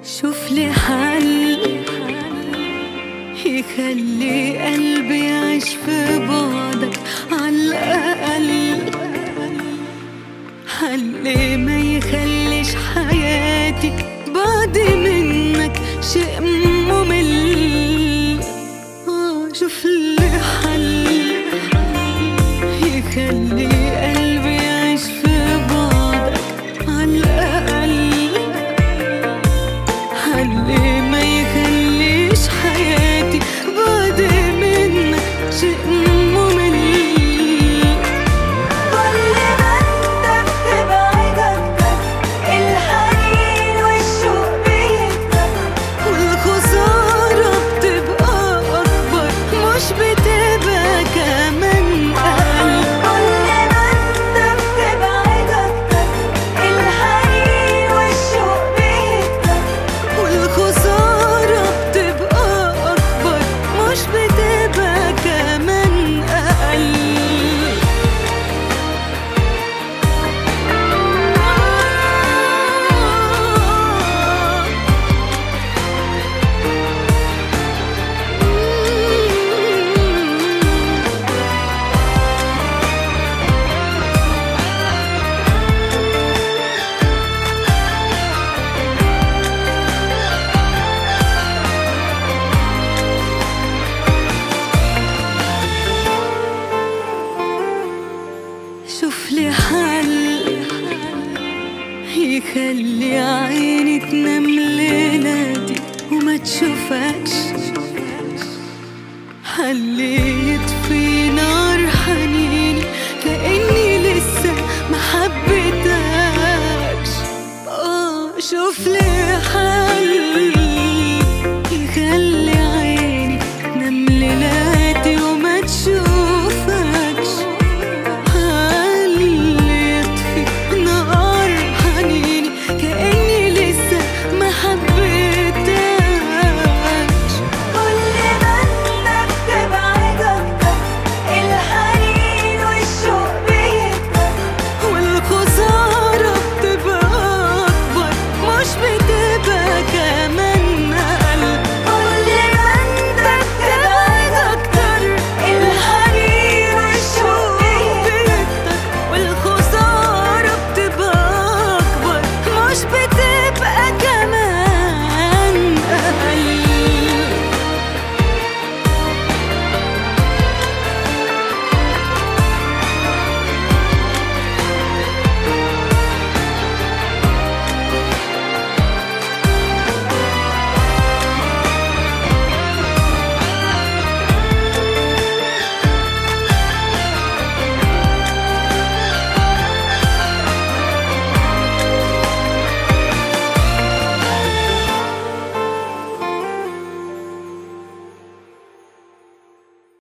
شوف لي حل يخلي قلبي يعيش في بعدك عالأقل، حل ما يخليش حياتي بعد منك شيء ممل. شوف لي حل يخلي قلبي يعيش في بعدك عالأقل، حل ما يخليش حياتي بعد منك شيء ممل. كل ما انت بتبعد اكتر الحنين والشوق بيكتر، والخسارة بتبقى أكبر مش بتبقى كمان أقل. كل ما انت بتبعد اكتر الحنين والشوق بيكتر، والخسارة بتبقى أكبر مش بتبقى كمان أقل. شوف لي حل يخلي عيني تنام ليلاتي وما تشوفكش، حل يطفي